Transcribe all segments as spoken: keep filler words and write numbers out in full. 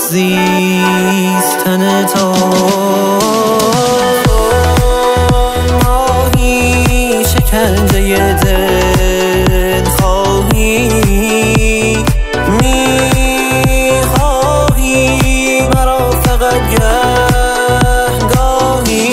زیستن تو. ماهی شکنجه دل خواهی، میخواهی مرا فقط گهگاهی.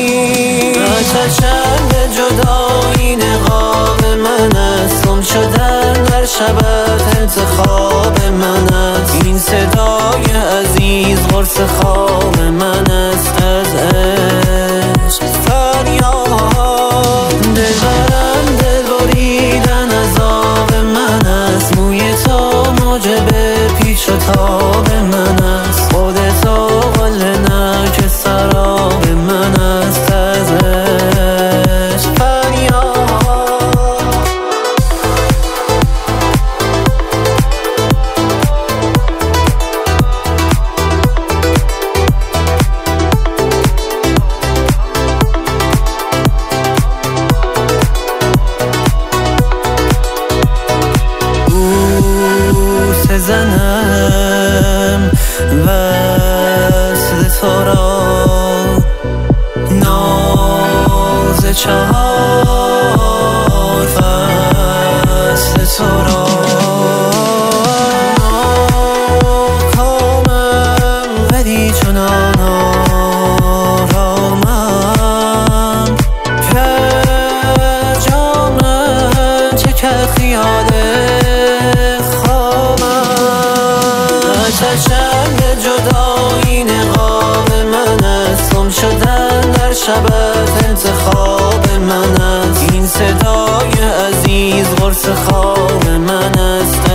چشم جدایی نقاب من است، گم شدن در شبت انتخاب من است. این صدای عزیز قرص خواب من است از عشق فریاد. دلبرم دل بریدن عذاب من است، موی تو موجب پیچ و تاب من است. خودتو قله نک سراب من است از عشق فریاد. زنم وصل تو را، ناز چهار فصل تو را. ناکامم ولی چنان آرامم که جامم چکد خیال چشم جدایی نقاب من است، گم شدن در شبت انتخاب من است. این صدای عزیز قرص خواب من است.